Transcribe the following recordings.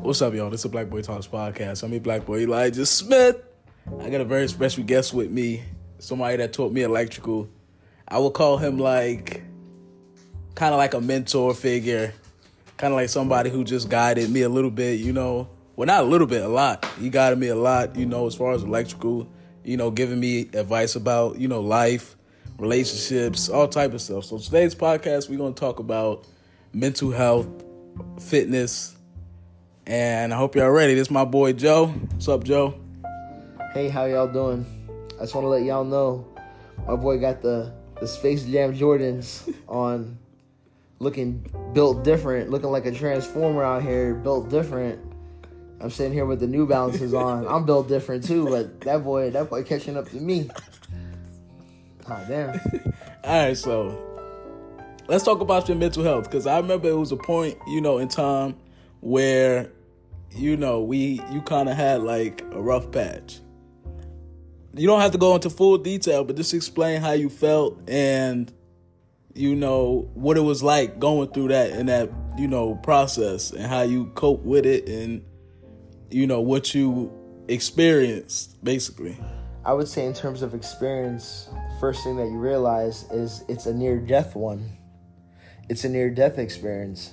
What's up, y'all? This is Black Boy Talks Podcast. I'm your Black Boy Elijah Smith. I got a very special guest with me, somebody that taught me electrical. I would call him kind of like a mentor figure, kind of like somebody who just guided me a little bit, Well, not a little bit, a lot. He guided me a lot, as far as electrical, giving me advice about, life, relationships, all type of stuff. So today's podcast, we're going to talk about mental health, fitness, and I hope y'all ready. This is my boy Joe. What's up, Joe? Hey, how y'all doing? I just want to let y'all know my boy got the Space Jam Jordans on, built different, looking like a transformer out here, built different. I'm sitting here with the New Balances on. I'm built different too, but that boy catching up to me. Oh, damn. All right, so let's talk about your mental health, because I remember it was a point, in time where, you kind of had like a rough patch. You don't have to go into full detail, but just explain how you felt and, what it was like going through that and that, process, and how you cope with it, and, what you experienced, basically. I would say in terms of experience, first thing that you realize is it's a near-death one. It's a near-death experience.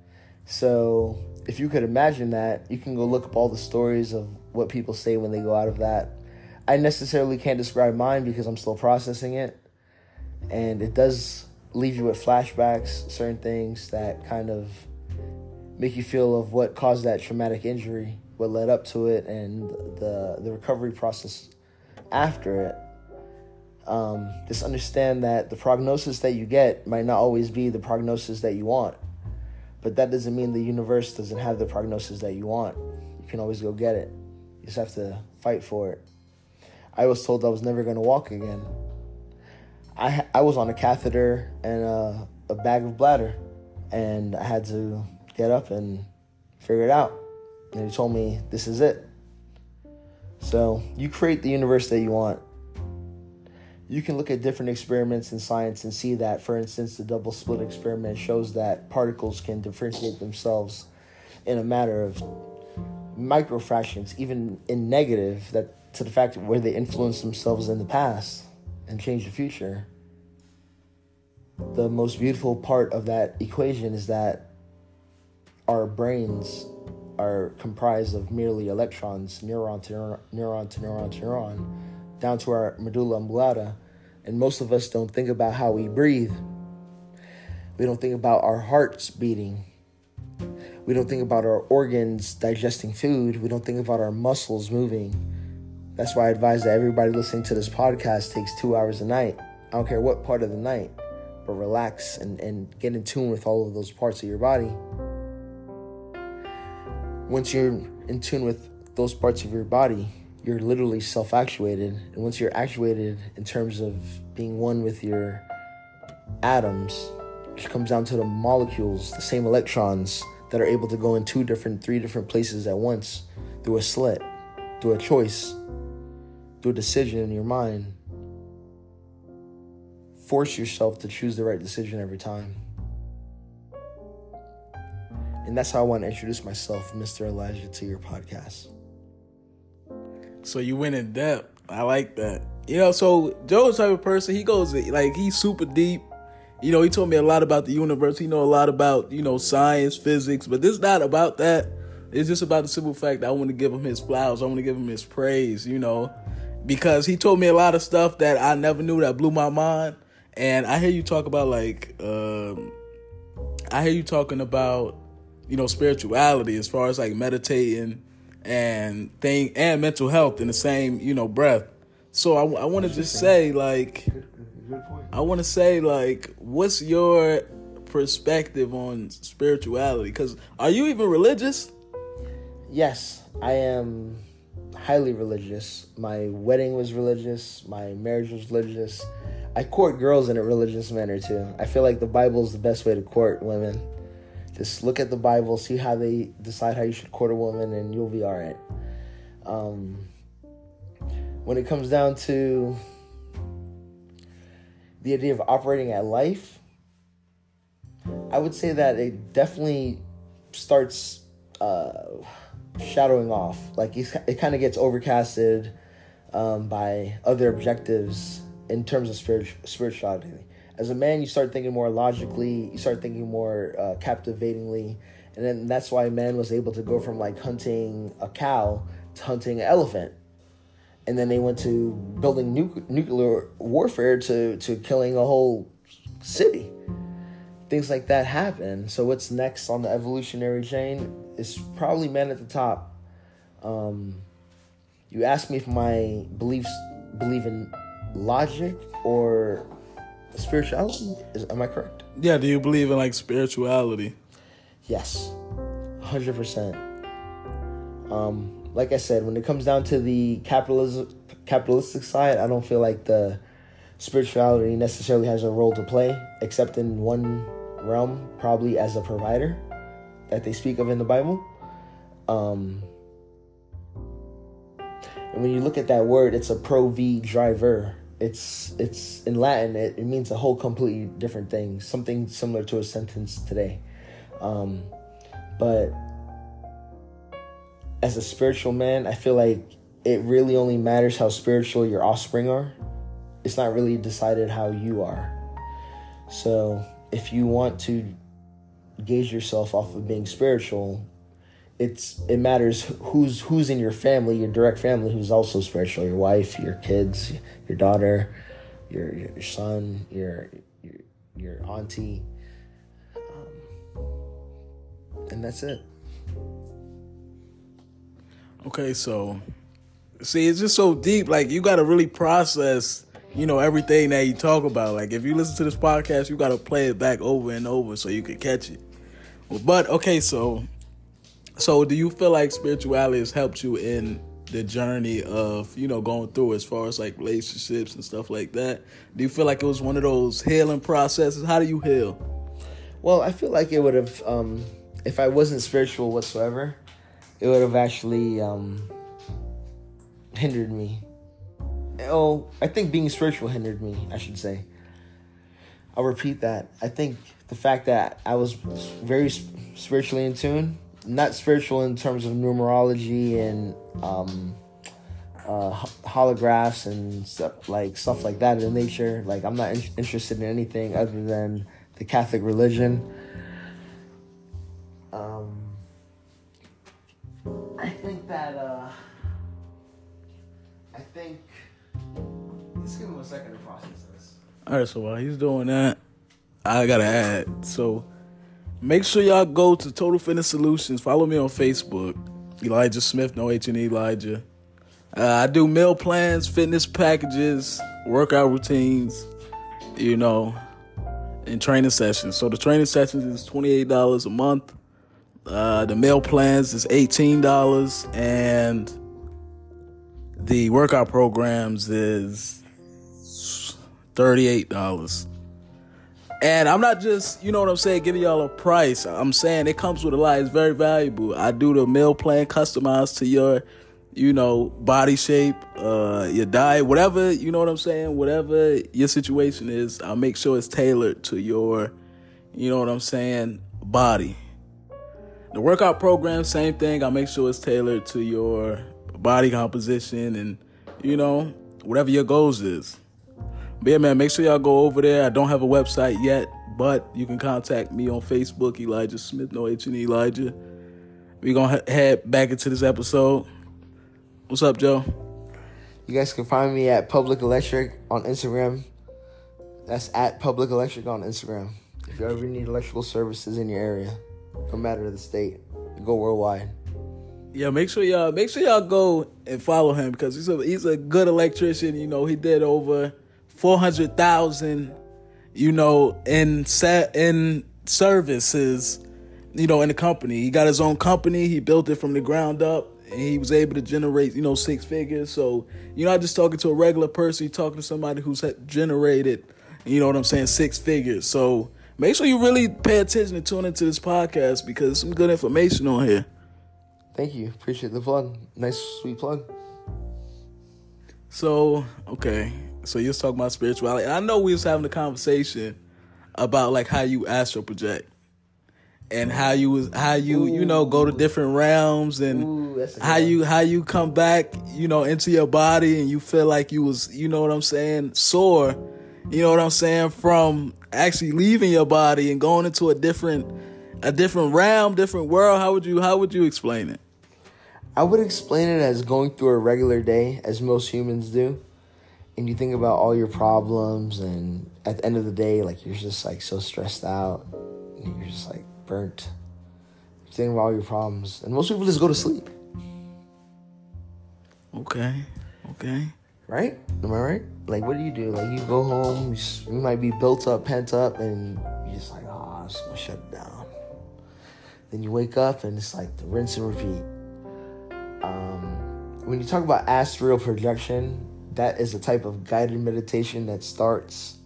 So if you could imagine that, you can go look up all the stories of what people say when they go out of that. I necessarily can't describe mine because I'm still processing it. And it does leave you with flashbacks, certain things that kind of make you feel of what caused that traumatic injury, what led up to it, and the recovery process after it. Just understand that the prognosis that you get might not always be the prognosis that you want. But that doesn't mean the universe doesn't have the prognosis that you want. You can always go get it. You just have to fight for it. I was told I was never going to walk again. I was on a catheter and a bag of bladder, and I had to get up and figure it out. And he told me, this is it. So you create the universe that you want. You can look at different experiments in science and see that, for instance, the double slit experiment shows that particles can differentiate themselves in a matter of microfractions, even in negative, that to the fact where they influence themselves in the past and change the future. The most beautiful part of that equation is that our brains are comprised of merely electrons, neuron to neuron to neuron to neuron, down to our medulla oblongata, and most of us don't think about how we breathe. We don't think about our hearts beating. We don't think about our organs digesting food. We don't think about our muscles moving. That's why I advise that everybody listening to this podcast takes 2 hours a night. I don't care what part of the night, but relax and get in tune with all of those parts of your body. Once you're in tune with those parts of your body, you're literally self-actuated. And once you're actuated in terms of being one with your atoms, which comes down to the molecules, the same electrons that are able to go in 3 different places at once through a slit, through a choice, through a decision in your mind. Force yourself to choose the right decision every time. And that's how I want to introduce myself, Mr. Elijah, to your podcast. So you went in depth. I like that. So Joe's the type of person, he goes, he's super deep. He told me a lot about the universe. He know a lot about, science, physics. But this is not about that. It's just about the simple fact that I want to give him his flowers. I want to give him his praise, because he told me a lot of stuff that I never knew, that blew my mind. And I hear you talk about, spirituality as far as, meditating and mental health in the same, breath. So I want to just say, what's your perspective on spirituality? Because are you even religious? Yes, I am highly religious. My wedding was religious. My marriage was religious. I court girls in a religious manner too. I feel like the Bible is the best way to court women. Just look at the Bible, see how they decide how you should court a woman, and you'll be all right. When it comes down to the idea of operating at life, I would say that it definitely starts shadowing off. Like it kind of gets overcasted by other objectives in terms of spirituality. As a man, you start thinking more logically, you start thinking more captivatingly, and then that's why man was able to go from like hunting a cow to hunting an elephant. And then they went to building nuclear warfare to killing a whole city. Things like that happen. So what's next on the evolutionary chain is probably men at the top. You asked me if my beliefs believe in logic or spirituality. Am I correct? Yeah, do you believe in like spirituality? Yes, 100%. Like I said, when it comes down to the capitalistic side, I don't feel like the spirituality necessarily has a role to play, except in one realm, probably as a provider that they speak of in the Bible. And when you look at that word, it's a pro v driver. It's in Latin. It means a whole completely different thing. Something similar to a sentence today. But as a spiritual man, I feel like it really only matters how spiritual your offspring are. It's not really decided how you are. So if you want to gauge yourself off of being spiritual, it matters who's in your family, your direct family, who's also spiritual. Your wife, your kids, your daughter, your son, your auntie, and that's it. Okay, so see, it's just so deep. Like you got to really process, everything that you talk about. Like if you listen to this podcast, you got to play it back over and over so you can catch it. But okay, so do you feel like spirituality has helped you in the journey of, going through as far as like relationships and stuff like that? Do you feel like it was one of those healing processes? How do you heal? Well, I feel like it would have, if I wasn't spiritual whatsoever, it would have actually hindered me. Oh, I think being spiritual hindered me, I should say. I'll repeat that. I think the fact that I was very spiritually in tune, not spiritual in terms of numerology and holographs and stuff like that in nature. Like I'm not interested in anything other than the Catholic religion. Let's give him a second to process this. All right, so while he's doing that, I gotta add. So make sure y'all go to Total Fitness Solutions. Follow me on Facebook, Elijah Smith, no H and Elijah. I do meal plans, fitness packages, workout routines, and training sessions. So the training sessions is $28 a month. The meal plans is $18, and the workout programs is $38. And I'm not just, giving y'all a price. I'm saying it comes with a lot. It's very valuable. I do the meal plan customized to your, body shape, your diet, whatever, whatever your situation is, I'll make sure it's tailored to your, body. The workout program, same thing. I'll make sure it's tailored to your body composition and, whatever your goals is. But yeah, man, make sure y'all go over there. I don't have a website yet, but you can contact me on Facebook, Elijah Smith, no H and Elijah. We're going to head back into this episode. What's up, Joe? You guys can find me at Public Electric on Instagram. That's at Public Electric on Instagram. If you ever need electrical services in your area, no matter the state, go worldwide. Yeah, make sure y'all go and follow him because he's a good electrician. He did over 400,000, in services, in the company. He got his own company. He built it from the ground up, and he was able to generate, 6 figures. So you're not just talking to a regular person. You're talking to somebody who's generated, 6 figures. So make sure you really pay attention and tune into this podcast because there's some good information on here. Thank you. Appreciate the plug. Nice, sweet plug. So, okay. So you was talking about spirituality. And I know we was having a conversation about like how you astral project. and how you know, go to different realms, and how you come back, you know, into your body, and you feel like you was, you know what I'm saying, soar, you know what I'm saying, from actually leaving your body and going into a different realm, different world. How would you explain it? I would explain it as going through a regular day, as most humans do. And you think about all your problems, and at the end of the day, like, you're just like so stressed out, and you're just like burnt. You're thinking about all your problems, and most people just go to sleep. Okay. Right? Am I right? Like, what do? Like, you go home, you might be built up, pent up, and you're just like, I'm just gonna shut it down. Then you wake up, and it's like the rinse and repeat. When you talk about astral projection, that is a type of guided meditation that starts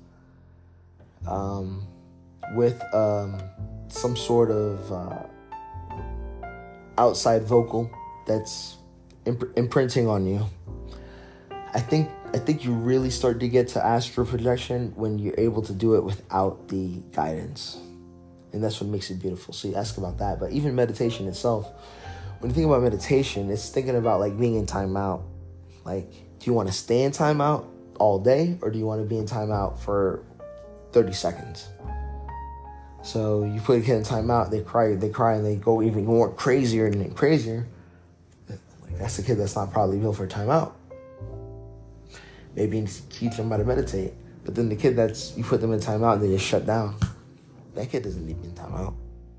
with some sort of outside vocal that's imprinting on you. I think you really start to get to astral projection when you're able to do it without the guidance. And that's what makes it beautiful. So you ask about that. But even meditation itself, when you think about meditation, it's thinking about like being in timeout. Like, do you want to stay in timeout all day, or do you want to be in timeout for 30 seconds? So you put a kid in timeout, they cry, and they go even more crazier and crazier. Like, that's the kid that's not probably built for timeout. Maybe you need to teach them how to meditate. But then the kid that's, you put them in timeout and they just shut down. That kid doesn't need to be in timeout.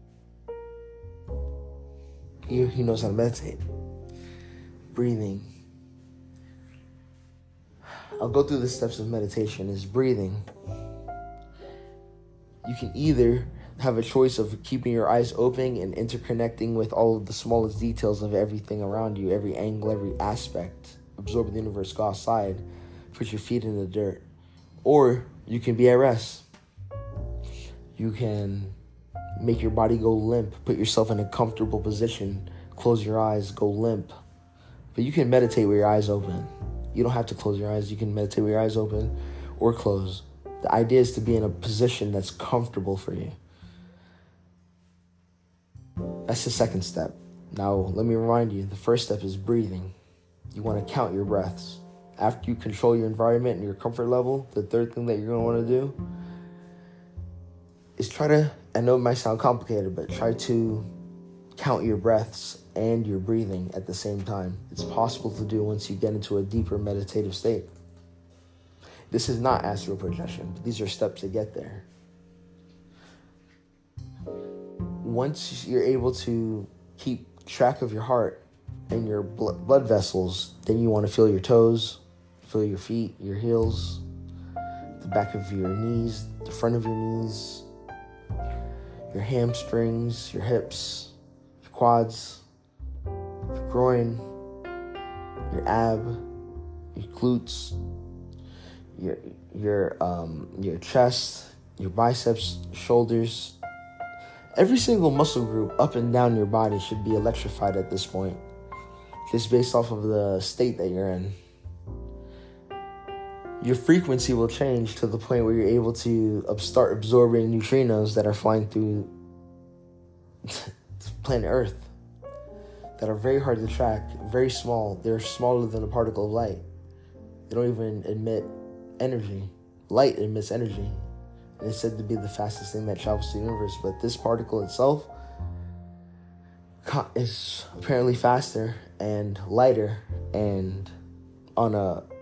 He knows how to meditate. Breathing. I'll go through the steps of meditation. Is breathing. You can either have a choice of keeping your eyes open and interconnecting with all of the smallest details of everything around you, every angle, every aspect. Absorb the universe, go outside, put your feet in the dirt. Or you can be at rest. You can make your body go limp, put yourself in a comfortable position, close your eyes, go limp. But you can meditate with your eyes open. You don't have to close your eyes. You can meditate with your eyes open or close. The idea is to be in a position that's comfortable for you. That's the second step. Now, let me remind you, the first step is breathing. You want to count your breaths. After you control your environment and your comfort level, the third thing that you're going to want to do is try to, I know it might sound complicated, but try to count your breaths and your breathing at the same time. It's possible to do once you get into a deeper meditative state. This is not astral projection, but these are steps to get there. Once you're able to keep track of your heart and your blood vessels, then you want to feel your toes, feel your feet, your heels, the back of your knees, the front of your knees, your hamstrings, your hips, your quads, your groin, your ab, your glutes, your chest, your biceps, shoulders. Every single muscle group up and down your body should be electrified at this point, just based off of the state that you're in. Your frequency will change to the point where you're able to start absorbing neutrinos that are flying through planet Earth, that are very hard to track, very small. They're smaller than a particle of light. They don't even emit energy. Light emits energy. And it's said to be the fastest thing that travels through the universe. But this particle itself is apparently faster and lighter, and on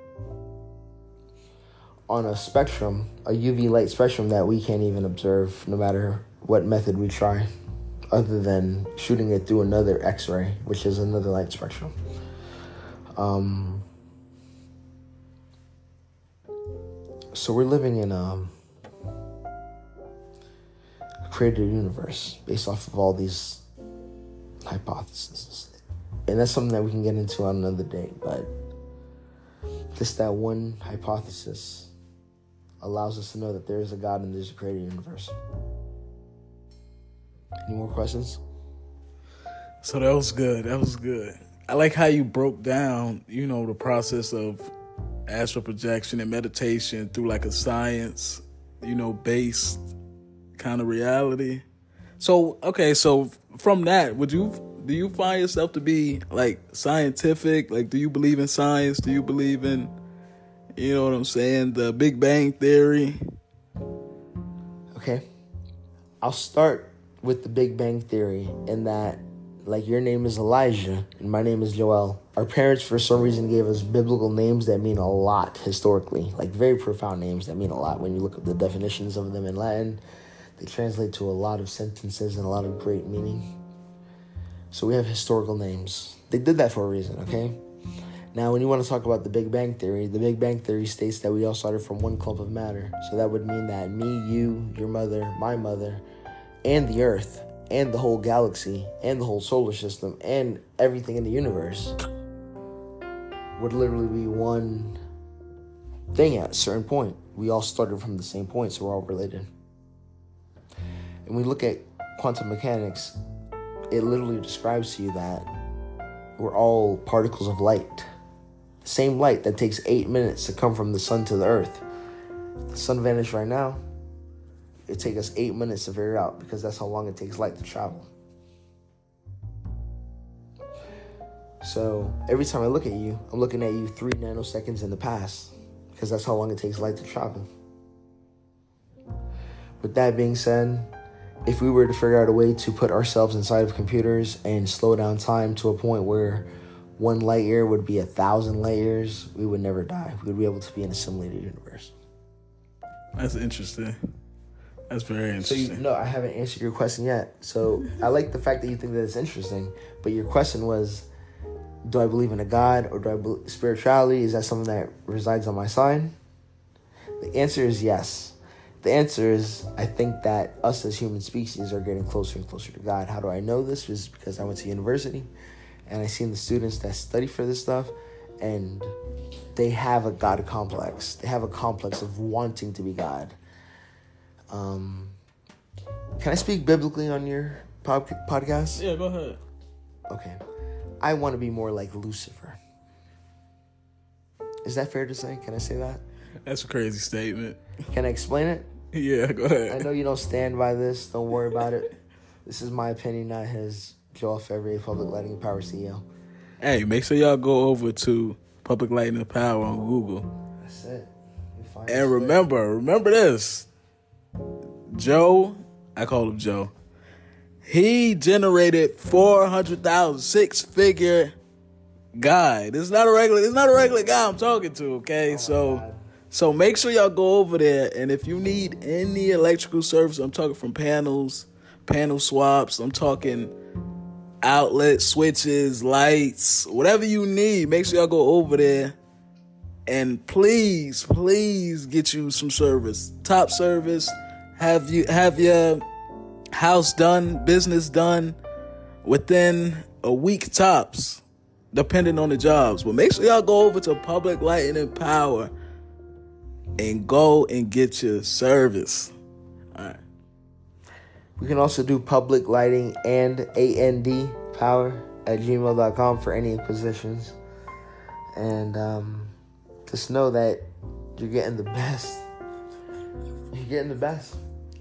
a spectrum, a UV light spectrum that we can't even observe no matter what method we try, other than shooting it through another X-ray, which is another light spectrum. So we're living in a created universe based off of all these hypotheses. And that's something that we can get into on another day, but just that one hypothesis allows us to know that there is a God and there's a created universe. Any more questions? So that was good. I like how you broke down, the process of astral projection and meditation through like a science, based kind of reality. So okay, so from that, do you find yourself to be like scientific? Like, do you believe in science? Do you believe in, you know what I'm saying, the Big Bang Theory? Okay. I'll start with the Big Bang Theory in that, like, your name is Elijah and my name is Joel. Our parents, for some reason, gave us biblical names that mean a lot historically, like very profound names that mean a lot. When you look at the definitions of them in Latin, they translate to a lot of sentences and a lot of great meaning. So we have historical names. They did that for a reason, okay? Now, when you want to talk about the Big Bang Theory states that we all started from one clump of matter. So that would mean that me, you, your mother, my mother, and the Earth, and the whole galaxy, and the whole solar system, and everything in the universe would literally be one thing at a certain point. We all started from the same point, so we're all related. And we look at quantum mechanics, it literally describes to you that we're all particles of light. The same light that takes 8 minutes to come from the sun to the earth. If the sun vanished right now, it'd take us 8 minutes to figure it out, because that's how long it takes light to travel. So every time I look at you, I'm looking at you 3 nanoseconds in the past, because that's how long it takes light to travel. With that being said, if we were to figure out a way to put ourselves inside of computers and slow down time to a point where 1 light year would be 1,000 light years, we would never die. We would be able to be in a simulated universe. That's interesting. That's very interesting. So, no, I haven't answered your question yet. So I like the fact that you think that it's interesting, but your question was, do I believe in a God, or do I believe spirituality? Is that something that resides on my side? The answer is yes. The answer is, I think that us as human species are getting closer and closer to God. How do I know this? Is because I went to university and I seen the students that study for this stuff, and they have a God complex. They have a complex of wanting to be God. Can I speak biblically on your podcast? Yeah, go ahead. Okay. I want to be more like Lucifer. Is that fair to say? Can I say that? That's a crazy statement. Can I explain it? Yeah, go ahead. I know you don't stand by this. Don't worry about it. This is my opinion, not his. Joel Fevrier, Public Lighting and Power CEO. Hey, make sure y'all go over to Public Lighting and Power on Google. That's it. And remember this. Joe, I call him Joe. He generated 400,000, 6-figure guy. This is not a regular guy I'm talking to, okay? So make sure y'all go over there, and if you need any electrical service, I'm talking from panels, panel swaps, I'm talking outlet switches, lights, whatever you need, make sure y'all go over there, and please get you some service, top service. Have your house done, business done within a week tops, depending on the jobs. But make sure y'all go over to Public Lighting and Power and go and get your service. All right. We can also do Public Lighting and AND Power at gmail.com for any inquisitions. And just know that you're getting the best. You're getting the best.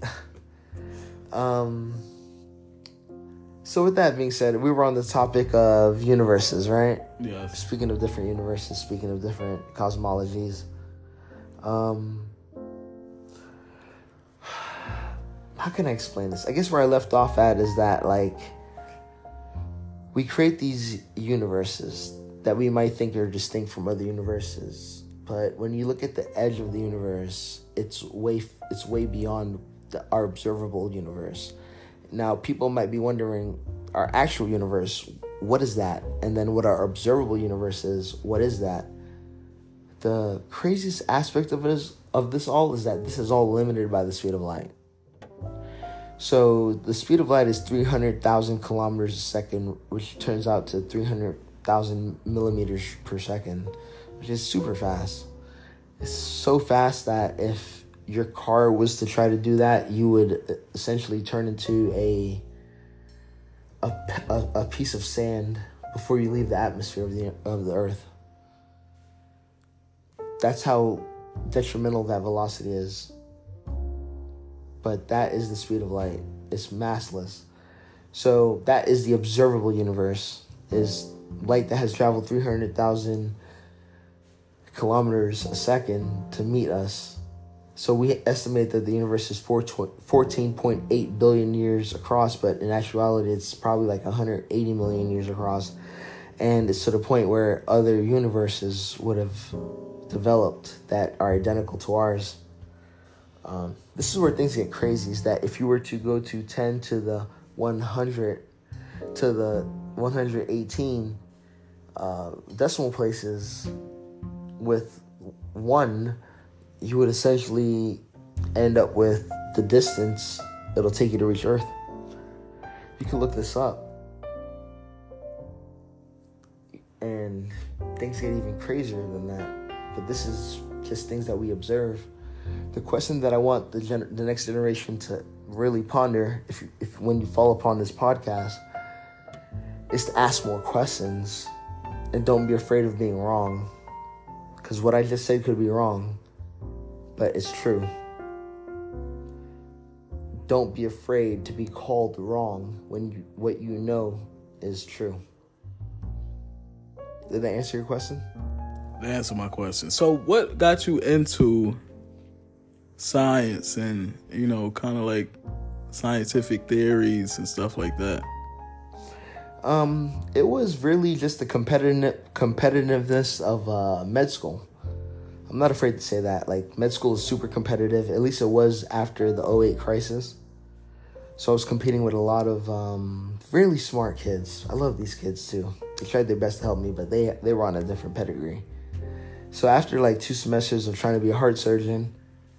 So with that being said, we were on the topic of universes, right? Yes. Speaking of different universes, speaking of different cosmologies. How can I explain this? I guess where I left off at is that, like, we create these universes that we might think are distinct from other universes. But when you look at the edge of the universe, it's way beyond our observable universe. Now, people might be wondering, our actual universe, what is that? And then what our observable universe is, what is that? The craziest aspect of this all is that this is all limited by the speed of light. So the speed of light is 300,000 kilometers a second, which turns out to 300,000 millimeters per second, which is super fast. It's so fast that if your car was to try to do that, you would essentially turn into a piece of sand before you leave the atmosphere of the Earth. That's how detrimental that velocity is. But that is the speed of light. it's massless. So that is the observable universe, is light that has traveled 300,000 kilometers a second to meet us. So we estimate that the universe is 14.8 billion years across, but in actuality, it's probably like 180 million years across. And it's to the point where other universes would have developed that are identical to ours. This is where things get crazy, is that if you were to go to 10 to the 100 to the 118 decimal places with 1, you would essentially end up with the distance it'll take you to reach Earth. You can look this up. And things get even crazier than that. But this is just things that we observe. The question that I want the next generation to really ponder, if when you fall upon this podcast, is to ask more questions and don't be afraid of being wrong. Because what I just said could be wrong, but it's true. Don't be afraid to be called wrong when what you know is true. Did that answer your question? That answered my question. So what got you into science and, kind of like scientific theories and stuff like that? It was really just the competitiveness of med school. I'm not afraid to say that. Like, med school is super competitive. At least it was after the 2008 crisis. So I was competing with a lot of really smart kids. I love these kids too. They tried their best to help me, but they were on a different pedigree. So after like 2 semesters of trying to be a heart surgeon,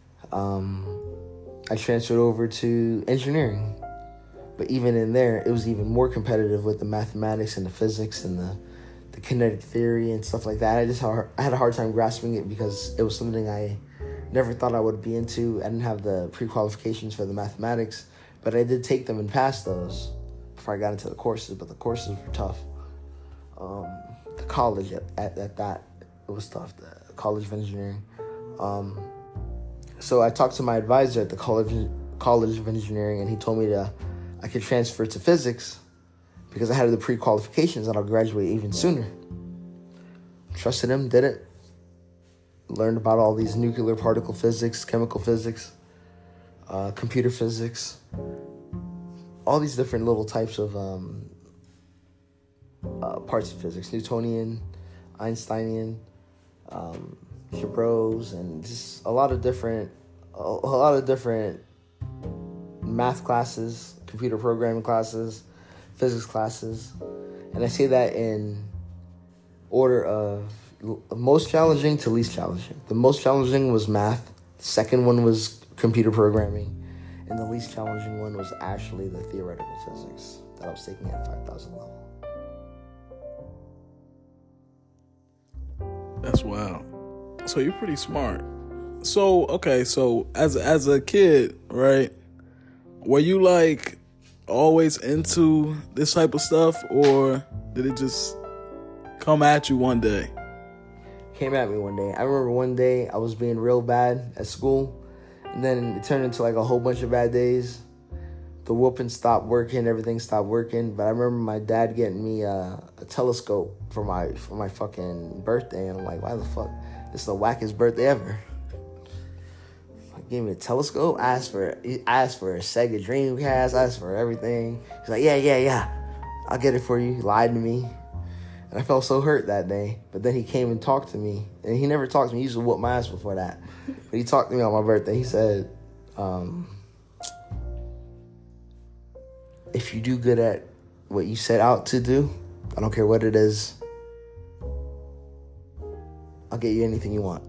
I transferred over to engineering. But even in there, it was even more competitive with the mathematics and the physics and the kinetic theory and stuff like that. I had a hard time grasping it because it was something I never thought I would be into. I didn't have the pre-qualifications for the mathematics, but I did take them and pass those before I got into the courses, but the courses were tough. The college at that, it was tough, the College of Engineering. So I talked to my advisor at the College of Engineering, and he told me I could transfer to physics because I had the pre-qualifications and I'll graduate even sooner. Trusted him, did it. Learned about all these nuclear particle physics, chemical physics, computer physics, all these different little types of parts of physics: Newtonian, Einsteinian, Chabrol's, and just a lot of different math classes, computer programming classes, physics classes. And I say that in order of most challenging to least challenging. The most challenging was math. The second one was computer programming. And the least challenging one was actually the theoretical physics that I was taking at 5,000 level. That's wild. So you're pretty smart. So, okay, so as a kid, right, were you like always into this type of stuff, or did it just come at you one day? Came at me one day. I remember one day I was being real bad at school, and then it turned into like a whole bunch of bad days. The whooping stopped working, everything stopped working. But I remember my dad getting me a telescope for my fucking birthday, and I'm like, why the fuck? This is the wackest birthday ever. Gave me a telescope. I asked for a Sega Dreamcast. I asked for everything. He's like, yeah, I'll get it for you. He lied to me, and I felt so hurt that day. But then he came and talked to me, and he never talked to me. He used to whoop my ass before that, but he talked to me on my birthday. He said, if you do good at what you set out to do, I don't care what it is, I'll get you anything you want.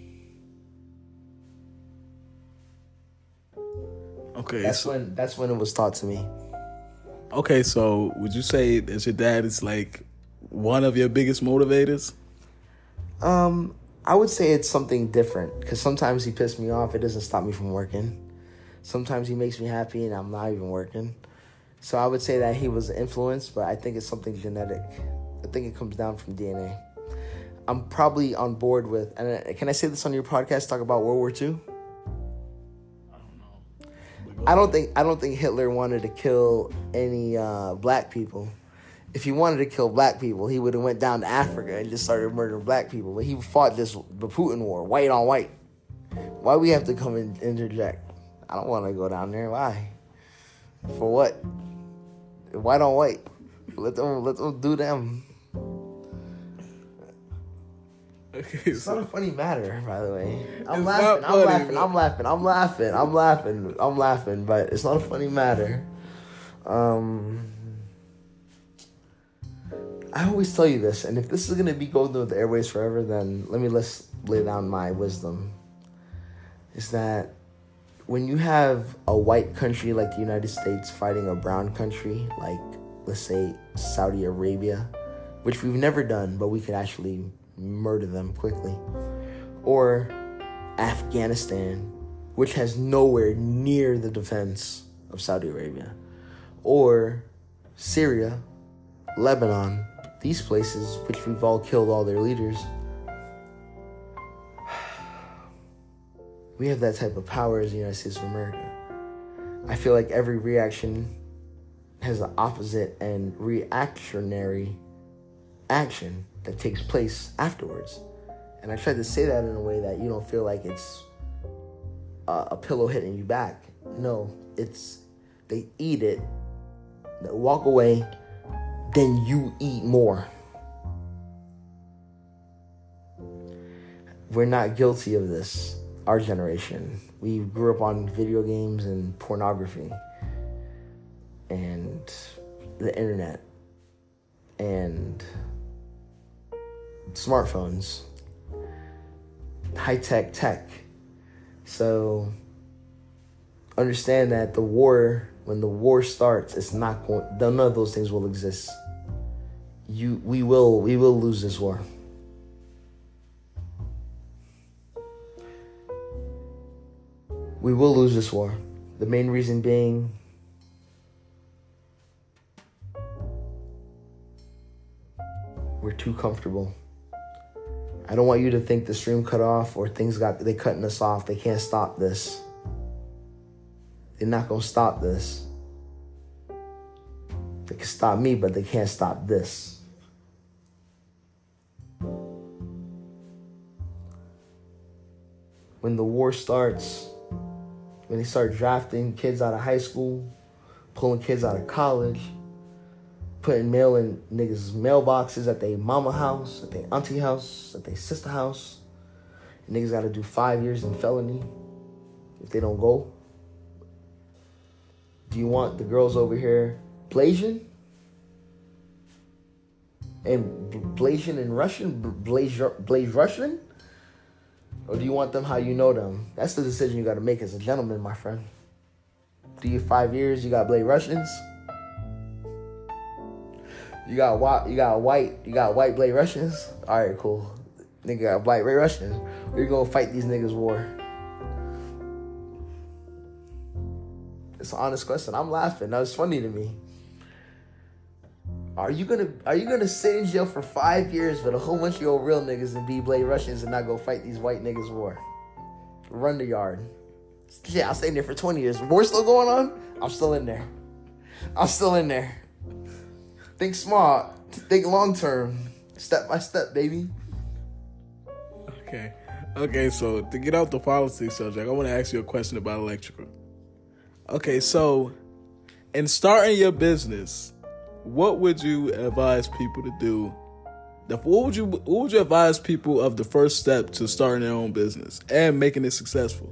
Okay, that's when it was taught to me. Okay, so would you say that your dad is like one of your biggest motivators? I would say it's something different, because sometimes he pissed me off. It doesn't stop me from working. Sometimes he makes me happy and I'm not even working. So I would say that he was influenced, but I think it's something genetic. I think it comes down from DNA. I'm probably on board with, and can I say this on your podcast, talk about World War II? I don't think Hitler wanted to kill any black people. If he wanted to kill black people, he would have went down to Africa and just started murdering black people. But he fought the Putin war, white on white. Why we have to come and interject? I don't want to go down there. Why? For what? White on white. Let them do them. Okay, It's not a funny matter, by the way. I'm laughing, but it's not a funny matter. I always tell you this, and if this is going to be going through the airways forever, then let's lay down my wisdom. Is that when you have a white country like the United States fighting a brown country, like, let's say, Saudi Arabia, which we've never done, but we could actually murder them quickly, or Afghanistan, which has nowhere near the defense of Saudi Arabia, or Syria, Lebanon, these places, which we've all killed all their leaders. We have that type of power as the United States of America. I feel like every reaction has an opposite and reactionary action that takes place afterwards. And I tried to say that in a way that you don't feel like it's a pillow hitting you back. No, it's they eat it, they walk away, then you eat more. We're not guilty of this, our generation. We grew up on video games and pornography and the internet and smartphones, high-tech tech. So understand that when the war starts, it's not going, none of those things will exist. We will lose this war. We will lose this war. The main reason being we're too comfortable. I don't want you to think the stream cut off or they cutting us off. They can't stop this. They're not gonna stop this. They can stop me, but they can't stop this. When the war starts, when they start drafting kids out of high school, pulling kids out of college, putting mail in niggas' mailboxes at their mama house, at their auntie house, at their sister house, niggas gotta do 5 years in felony if they don't go. Do you want the girls over here Blasian? And Blasian in Russian? Blaze Russian? Or do you want them how you know them? That's the decision you got to make as a gentleman, my friend. Do you 5 years, you got Blaze Russians? You got white Blaze Russians? All right, cool. Nigga got white Ray Russians. We're going to fight these niggas' war. It's an honest question. I'm laughing. That was funny to me. Are you gonna sit in jail for 5 years with a whole bunch of your real niggas and be Blaze Russians and not go fight these white niggas' war? Run the yard. Yeah, I'll stay in there for 20 years. War still going on? I'm still in there. Think small. Think long term. Step by step, baby. Okay, so to get off the politics subject, I want to ask you a question about electrical. Okay, so in starting your business, what would you advise people to do? What would you advise people of the first step to starting their own business and making it successful?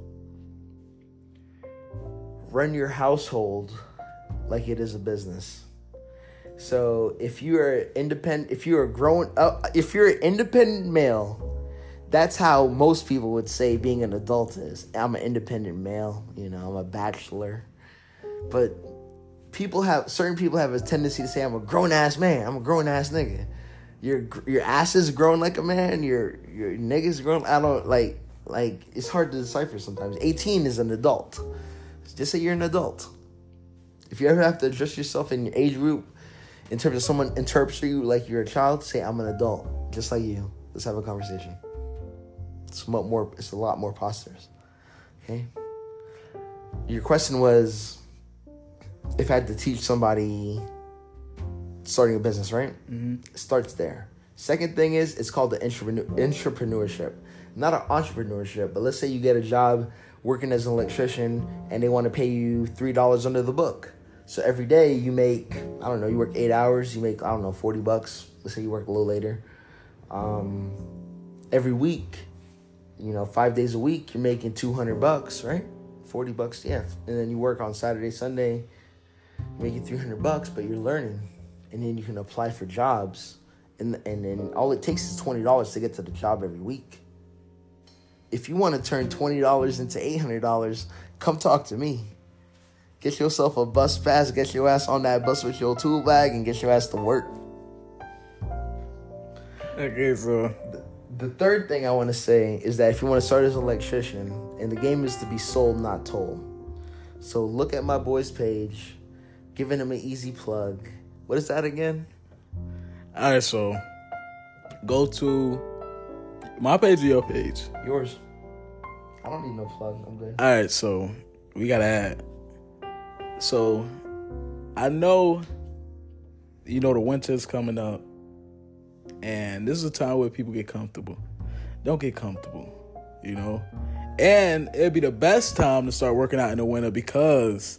Run your household like it is a business. So if you're independent, if you're an independent male, that's how most people would say being an adult is. I'm an independent male, I'm a bachelor. But certain people have a tendency to say, I'm a grown-ass man, I'm a grown-ass nigga. Your ass is grown like a man, your nigga's grown. I don't, like, it's hard to decipher sometimes. 18 is an adult. Just say you're an adult. If you ever have to adjust yourself in your age group, in terms of someone interprets you like you're a child, say, I'm an adult, just like you. Let's have a conversation. It's a lot more prosperous. Okay? your question was if I had to teach somebody starting a business, right? Mm-hmm. It starts there. Second thing is, it's called the entrepreneurship. Not an entrepreneurship, but let's say you get a job working as an electrician and they want to pay you $3 under the book. So every day you make, I don't know, you work 8 hours, you make, I don't know, $40. Let's say you work a little later. Every week, 5 days a week, you're making $200, right? $40, yeah. And then you work on Saturday, Sunday, you're making $300, but you're learning. And then you can apply for jobs. And then all it takes is $20 to get to the job every week. If you want to turn $20 into $800, come talk to me. Get yourself a bus pass, get your ass on that bus with your tool bag, and get your ass to work. Okay, so The third thing I want to say is that if you want to start as an electrician, and the game is to be sold, not told. So look at my boy's page, giving him an easy plug. What is that again? all right, so go to my page or your page. Yours. I don't need no plug. I'm good. All right, so we gotta add. So I know, the winter's coming up, and this is a time where people get comfortable. Don't get comfortable, And it'd be the best time to start working out in the winter because,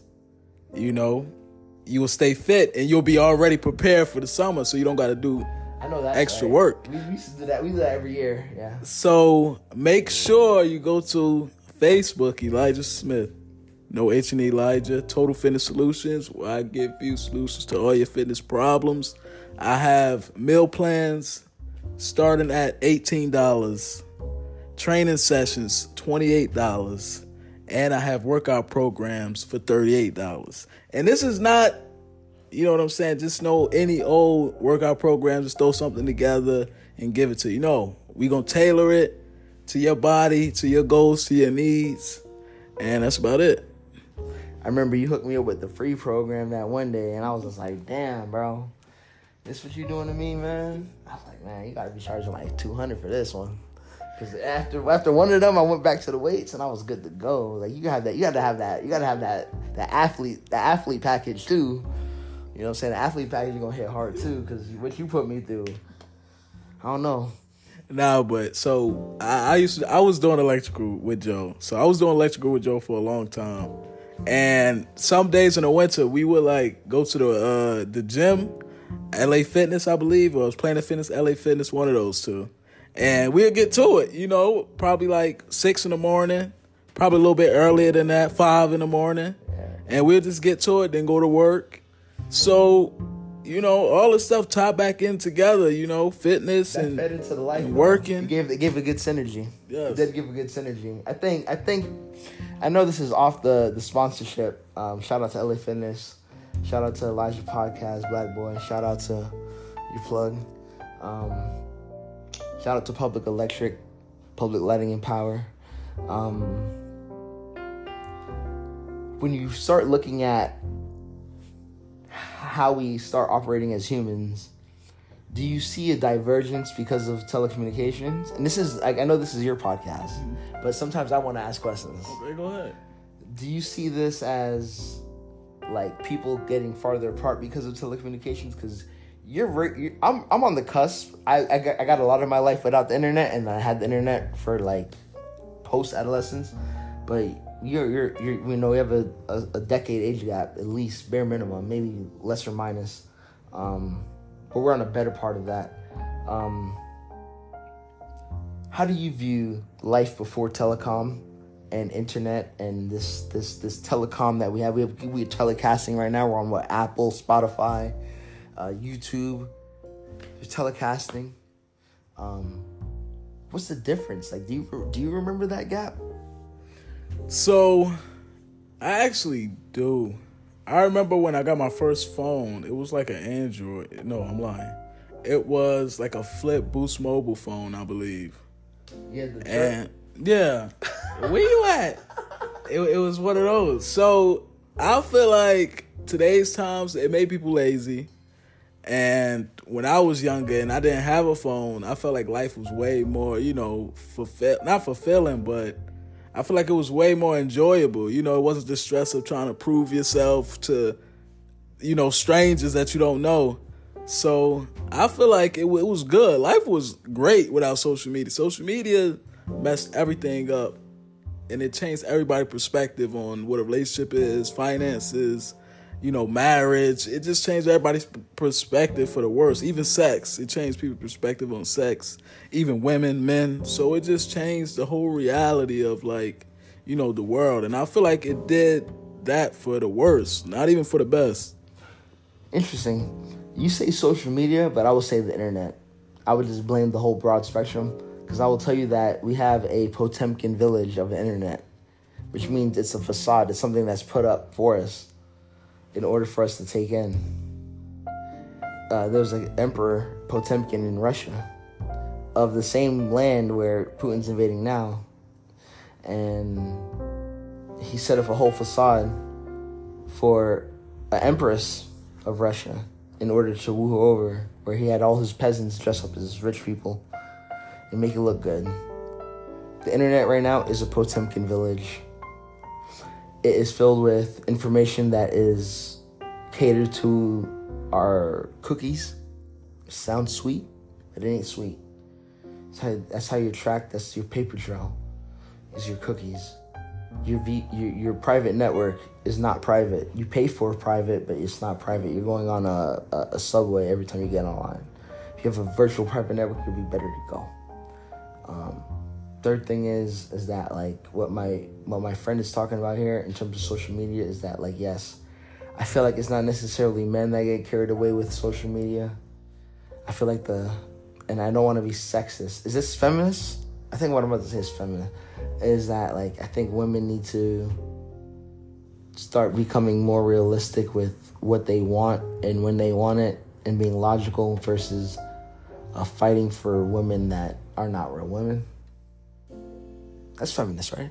you will stay fit and you'll be already prepared for the summer, so you don't got to do I know that extra right. work. We used to do that. We do that every year. Yeah. So make sure you go to Facebook, Elijah Smith. No H and Elijah, Total Fitness Solutions, where I give you solutions to all your fitness problems. I have meal plans starting at $18, training sessions $28, and I have workout programs for $38. And this is not, you know what I'm saying, just any old workout program, just throw something together and give it to you. No, we're going to tailor it to your body, to your goals, to your needs, and that's about it. I remember you hooked me up with the free program that one day, and I was just like, damn, bro. This what you doing to me, man? I was like, man, you got to be charging like $200 for this one. Because after one of them, I went back to the weights, and I was good to go. Like, you got to have that athlete package, too. You know what I'm saying? The athlete package, you're going to hit hard, too, because what you put me through, I don't know. Nah, but so I was doing electrical with Joe. So I was doing electrical with Joe for a long time. And some days in the winter, we would go to the gym, LA Fitness, I believe, or it was Planet Fitness, LA Fitness, one of those two. And we'll get to it, probably 6 in the morning, probably a little bit earlier than that, 5 in the morning. Yeah. And we'll just get to it, then go to work. So, all this stuff tied back in together, fitness that and fed into the life, working. It gave a good synergy. Yes. It did give a good synergy. I know this is off the sponsorship. Shout out to LA Fitness. Shout out to Elijah Podcast, Black Boy. Shout out to You Plug. Shout out to Public Electric, Public Lighting and Power. When you start looking at how we start operating as humans, do you see a divergence because of telecommunications? And this is, I know this is your podcast, but sometimes I want to ask questions. Okay, go ahead. Do you see this as people getting farther apart because of telecommunications? Because I'm on the cusp. I got a lot of my life without the internet, and I had the internet for post adolescence. But we have a decade age gap at least, bare minimum, maybe less or minus. But we're on a better part of that. How do you view life before telecom and internet and this telecom that we have? We're telecasting right now. We're on Apple, Spotify, YouTube. You're telecasting. What's the difference? Do you remember that gap? So, I actually do. I remember when I got my first phone, it was an Android. No, I'm lying. It was a flip Boost Mobile phone, I believe. Yeah, the and yeah, where you at? It was one of those. So I feel like today's times it made people lazy. And when I was younger and I didn't have a phone, I felt like life was way more, not fulfilling, but I feel like it was way more enjoyable. You know, it wasn't the stress of trying to prove yourself to, you know, strangers that you don't know. So I feel like it was good. Life was great without social media. Social media messed everything up, and it changed everybody's perspective on what a relationship is, finances, you know, marriage. It just changed everybody's perspective for the worse. Even sex. It changed people's perspective on sex. Even women, men. So it just changed the whole reality of, like, you know, the world. And I feel like it did that for the worst, not even for the best. Interesting. You say social media, but I would say the internet. I would just blame the whole broad spectrum, because I will tell you that we have a Potemkin village of the internet, which means it's a facade. It's something that's put up for us in order for us to take in. There was an emperor, Potemkin, in Russia, of the same land where Putin's invading now. And he set up a whole facade for an empress of Russia in order to woo her over, where he had all his peasants dress up as rich people and make it look good. The internet right now is a Potemkin village. It is filled with information that is catered to our cookies. It sounds sweet, but it ain't sweet. That's how you attract. That's your paper trail. Is your cookies. Your private network is not private. You pay for private, but it's not private. You're going on a subway every time you get online. If you have a virtual private network, you'll be better to go. Third thing is that, like, what my friend is talking about here in terms of social media is that, like, yes, I feel like it's not necessarily men that get carried away with social media. I feel like and I don't want to be sexist. Is this feminist? I think what I'm about to say is feminist. Is that, like, I think women need to start becoming more realistic with what they want and when they want it, and being logical versus fighting for women that are not real women. That's feminist, right?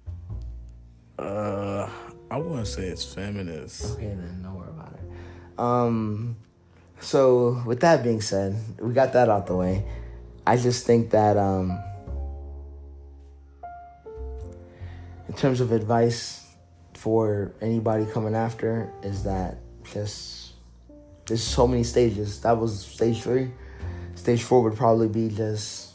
I wouldn't say it's feminist. Okay, then don't worry about it. So with that being said, we got that out the way. I just think that in terms of advice for anybody coming after, is that just there's so many stages. That was stage 3. Stage 4 would probably be just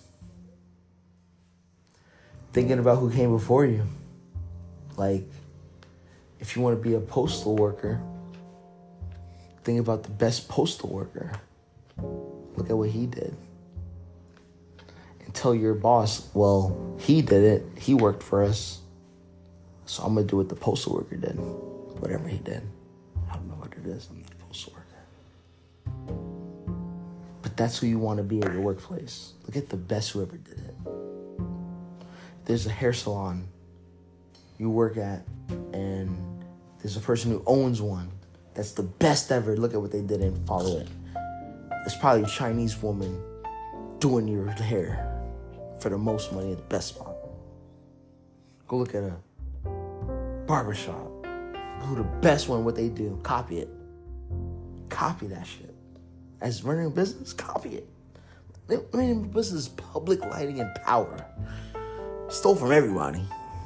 thinking about who came before you. Like, if you want to be a postal worker, think about the best postal worker. Look at what he did. And tell your boss, well, he did it. He worked for us. So I'm going to do what the postal worker did. Whatever he did. I don't know what it is. I'm not a postal worker. But that's who you want to be at your workplace. Look at the best whoever did it. There's a hair salon you work at, and there's a person who owns one that's the best ever. Look at what they did and follow it. It's probably a Chinese woman doing your hair for the most money at the best spot. Go look at a barbershop. Who the best one, what they do. Copy it. Copy that shit. As running a business, copy it. Running a business is public lighting and power. Stole from everybody.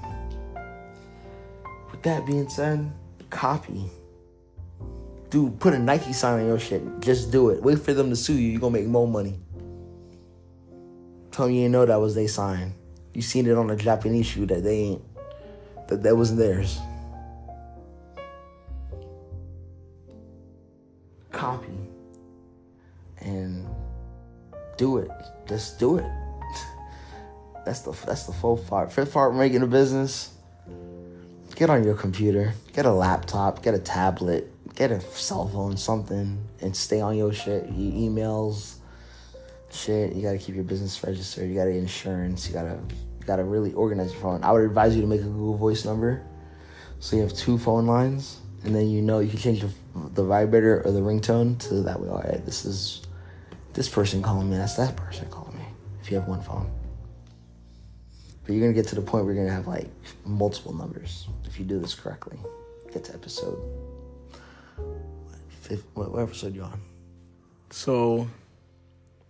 With that being said, copy. Dude, put a Nike sign on your shit. Just do it. Wait for them to sue you. You're going to make more money. Tell them you didn't know that was their sign. You seen it on a Japanese shoe that they ain't. That wasn't theirs. Copy. And do it. Just do it. That's the fourth part. Fifth part, making a business. Get on your computer. Get a laptop. Get a tablet. Get a cell phone, something, and stay on your shit. Your emails, shit. You gotta keep your business registered. You gotta get insurance. You gotta really organize your phone. I would advise you to make a Google Voice number, so you have 2 phone lines, and then you can change the vibrator or the ringtone to that way. All right, this is this person calling me. That's that person calling me. If you have 1 phone. But you're going to get to the point where you're going to have, like, multiple numbers if you do this correctly. Get to episode... What episode you on? So,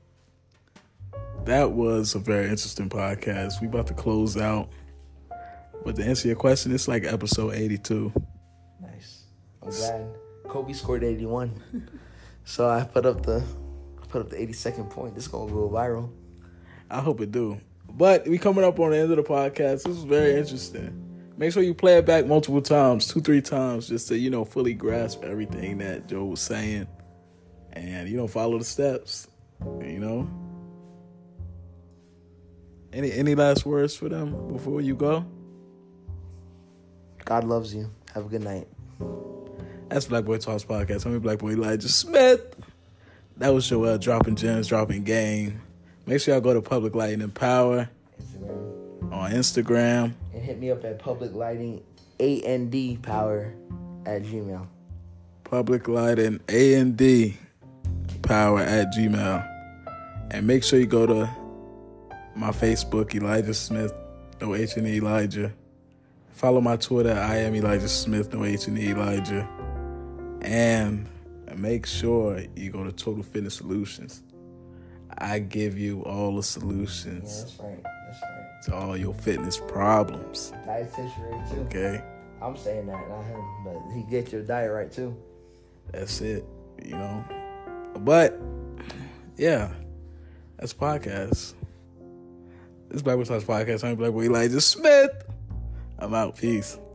that was a very interesting podcast. We about to close out. But to answer your question, it's like episode 82. Nice. I'm glad. Kobe scored 81. So I put up the 82nd point. This is gonna go viral. I hope it do. But we coming up on the end of the podcast. This is very interesting. Make sure you play it back multiple times, 2-3 times, just to, fully grasp everything that Joe was saying. And, follow the steps, Any last words for them before you go? God loves you. Have a good night. That's Black Boy Talks Podcast. I'm Black Boy Elijah Smith. That was Joel dropping gems, dropping game. Make sure y'all go to Public Lighting and Power on Instagram. And hit me up at Public Lighting AND Power at Gmail. Public Lighting AND Power at Gmail. And make sure you go to my Facebook, Elijah Smith, no H and E Elijah. Follow my Twitter, I am Elijah Smith, no H and E Elijah. And make sure you go to Total Fitness Solutions. I give you all the solutions. Yeah, that's right. To all your fitness problems. Dietitian right too. Okay. I'm saying that, not him, but he get your diet right too. That's it, But yeah, that's podcast. This Black Boy Talks Podcast. I'm Black Boy Elijah Smith. I'm out. Peace.